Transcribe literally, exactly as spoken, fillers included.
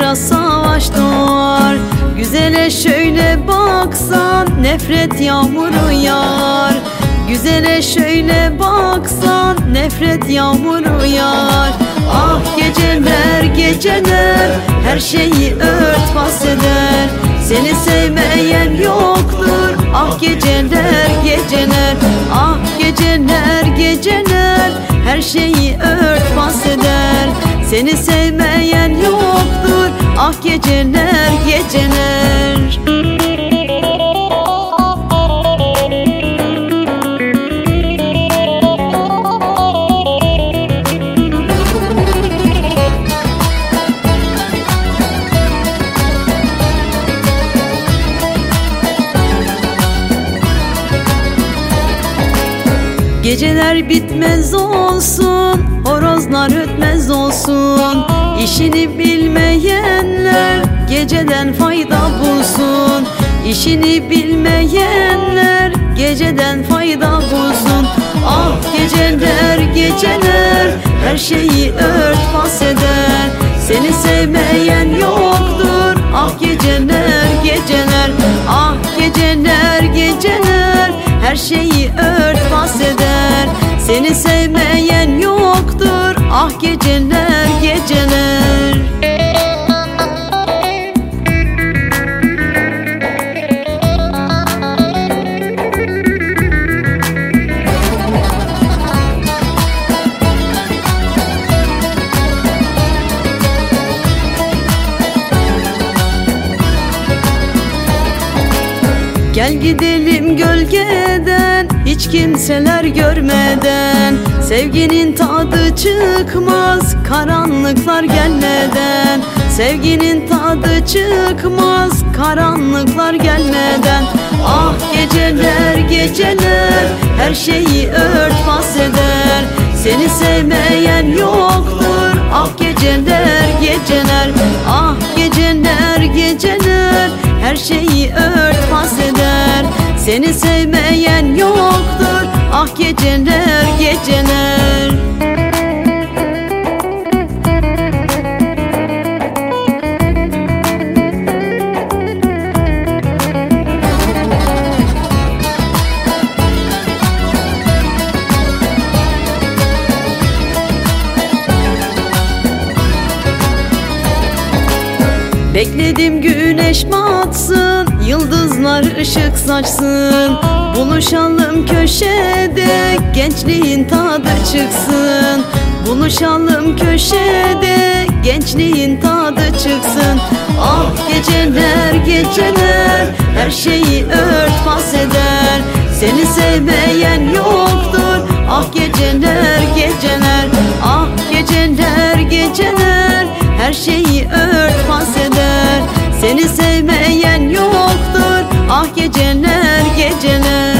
araya savaş doğar. Güzele şöyle baksan nefret yağmuru yağar. Güzele şöyle baksan nefret yağmuru yağar. Ah geceler geceler her şeyi örtbas eder. Seni sevmeyen yoktur. Ah geceler geceler, ah geceler geceler her şeyi örtbas eder. Seni sevmeyen yoktur. Ah geceler geceler. Geceler bitmez olsun, horozlar ötmez olsun. İşini bilmeyenler geceden fayda bulsun. İşini bilmeyenler geceden fayda bulsun. Ah geceler geceler her şeyi örtbas eder. Seni sevmeyen yoktur. Ah geceler geceler, ah geceler geceler her şeyi örtbas eder. Seni sevmeyen yoktur. Ah geceler geceler. Gel gidelim gölgeden, hiç kimseler görmeden. Sevginin tadı çıkmaz, karanlıklar gelmeden. Sevginin tadı çıkmaz, karanlıklar gelmeden. Ah geceler geceler her şeyi örtbas eder. Seni sevmeyen yoktur. Ah geceler geceler, ah geceler geceler her şeyi örtbas eder. Seni sevmeyen yoktur. Ah geceler geceler. Bekledim güneş batsın, yıldızlar ışık saçsın. Buluşalım köşede, gençliğin tadı çıksın. Buluşalım köşede, gençliğin tadı çıksın. Ah geceler geceler her şeyi örtbas eder. Seni sevmeyen yoktur. Ah geceler geceler, ah geceler geceler her şeyi örtbas eder. Seni sevmeyen yoktur. Ah geceler geceler.